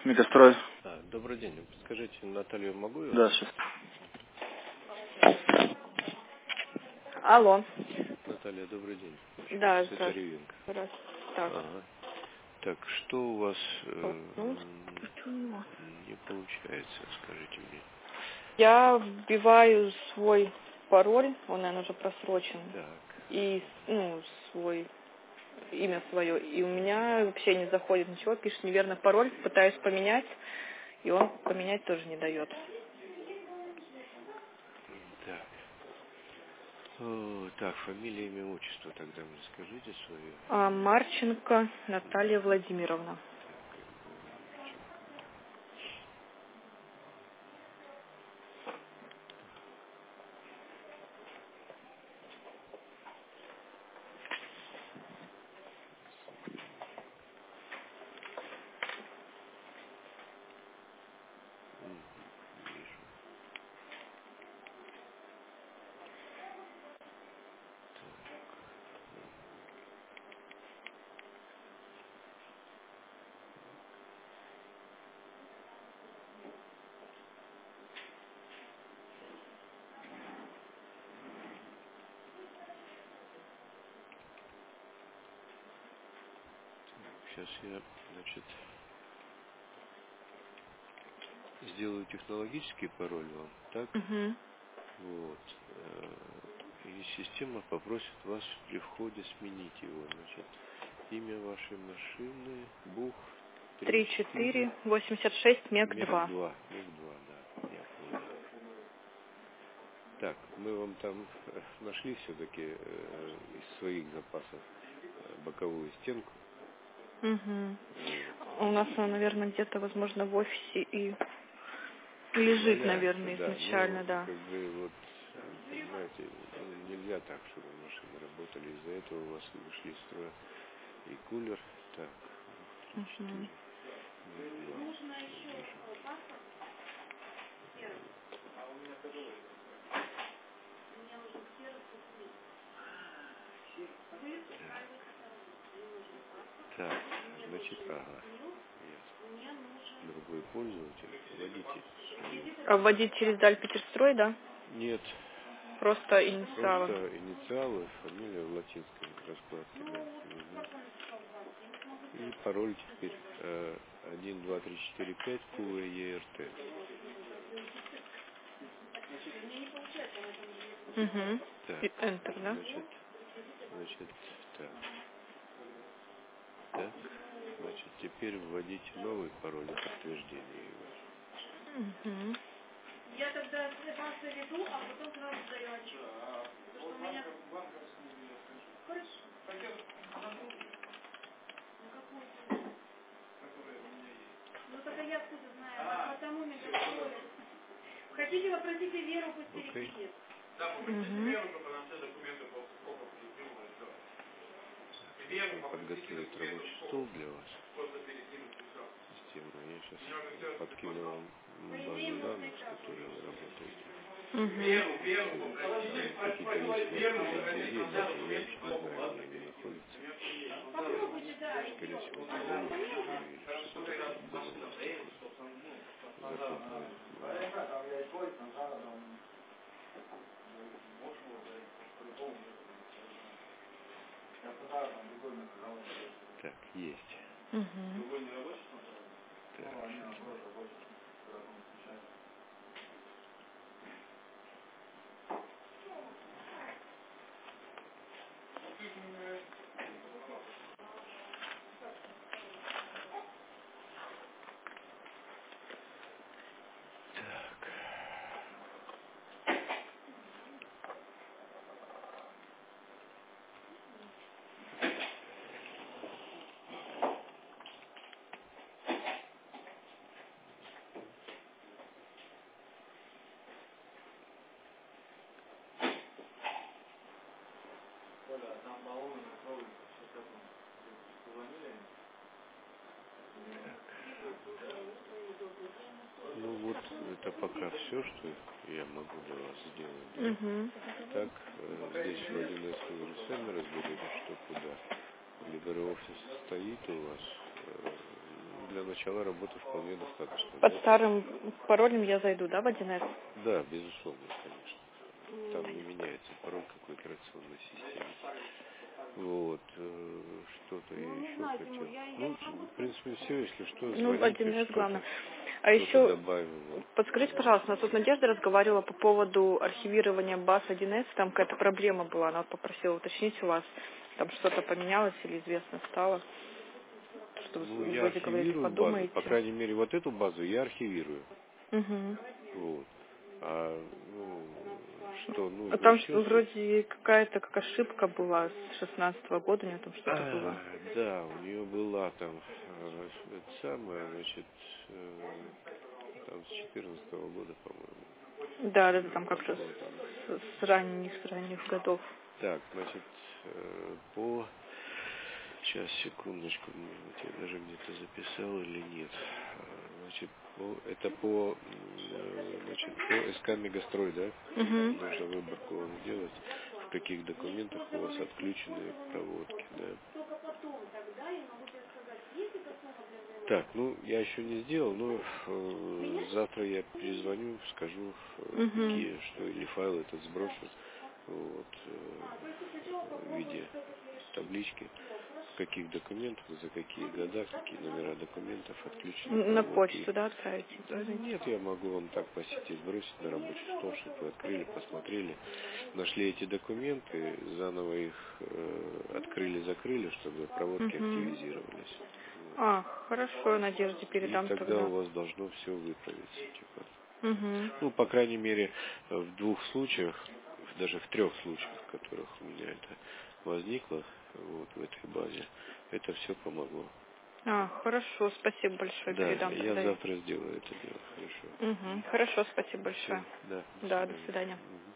Мегастрой. Добрый день. Скажите, Наталью могу я? Да, сейчас. Алло. Наталья, добрый день. Да, Это здравствуйте. Ревенко. Так. Ага. Так, что у вас Ну, почему? не получается, скажите мне. Я вбиваю свой пароль, он, наверное, уже просрочен. Так. И, свой имя свое. И у меня вообще не заходит ничего, пишет неверно пароль, пытаюсь поменять, и он поменять тоже не дает. Так. Так, фамилия, имя, отчество тогда мне скажите свое. Марченко Наталья Владимировна. Вижу. Сейчас я, сделаю технологический пароль вам, так? Угу. Вот. И система попросит вас при входе сменить его. Имя вашей машины, БУХ 34 3486 МЕГ 2. МЕГ-2. МЕГ-2, да, я понял. Так, мы вам там нашли все-таки из своих запасов боковую стенку. Угу. Вот. У нас она, наверное, где-то, возможно, в офисе и лежит, Валяется, наверное, да. изначально, Ну, да. понимаете, нельзя так, чтобы машины работали. Из-за этого у вас вышли из строя и кулер. Так, 3-4. Угу. Так, ага, ясно. Другой пользователь, водитель. А вводить через Даль Питерстрой, да? Нет, Просто инициалы. просто инициалы, фамилия в латинской раскладке, да. Угу. И пароль теперь 1, 2, 3, 4, 5, QERT. Угу. Так, И Enter, да? так, так, теперь вводите новый пароль для подтверждения его. Угу. Я тогда вас заведу, а потом сразу даю отчет. Потому что у меня... Хорошо. Ну тогда я откуда знаю, потому мегафон. Хотите, попросите Веру, пусть перекинет. Да, попросите Веру, чтобы нам все документы сколько перекинула, все. Подготовить рабочий стол для вас. Систему. Я сейчас подкину вам базу данных, с которой вы работаете. Какие-то есть у вас друзей, но я еще не знаю, где они находятся. Попробуйте, да. Скорее всего, это завод или что-то такое, безумность такое. Захопленное. Так, есть. Угу. Так, ну вот, это пока все, что я могу для вас сделать, да? Угу. Так, здесь в 1С вы уже сами разберете, что куда. LibreOffice стоит у вас. для начала работы вполне достаточно. Под Да? старым паролем я зайду, да, в 1С? Да, безусловно, конечно. Там не меняется пароль какой операционной системы. Вот, что-то я еще хотел. Ну, в принципе, все, если что, Ну, звоните, 1С главное. что-то А еще добавим. Вот. подскажите, пожалуйста, у нас тут Надежда разговаривала по поводу архивирования баз 1С, там какая-то проблема была, она вот попросила уточнить у вас, там что-то поменялось или известно стало, что Ну, вы я вроде говорили, архивирую базу, по подумаете. крайней мере, вот эту базу я архивирую. Угу. Вот. А, ну, что А нужно там еще? вроде какая-то как ошибка была с 16-го года, у нее там что-то было. Да, у нее была там, это самое, значит, там с 14-го года, по-моему. Да, да, там как-то Вот. с ранних годов. Так, значит, по... Сейчас, секундочку, может быть, я даже где-то записал или нет. Значит, это значит, по СК Мегастрой, да? Угу. Нужно выборку вам сделать, в каких документах у вас отключены проводки, да? Так, ну, я еще не сделал, но завтра я перезвоню, скажу, Угу. какие, что, или файл этот сброшу, вот, в виде таблички, в каких документах, за какие года, какие номера документов отключены На проводки. почту, да, отправить? Да нет, я могу вам так по сети сбросить на рабочий стол, чтобы вы открыли, посмотрели, нашли эти документы, заново их открыли, закрыли, чтобы проводки Угу. активизировались. Вот. А, хорошо, Надежде И передам тогда тогда. у вас должно все выправиться. Типа. Угу. Ну, по крайней мере, в 2 случаях, даже в 3 случаях, в которых у меня это возникло, вот в этой базе, это все помогло. А, хорошо, спасибо большое, Да, передам я тогда. завтра сделаю это дело, хорошо. Угу. Хорошо, спасибо Все, большое. да, до Да, до свидания. свидания. Мгм.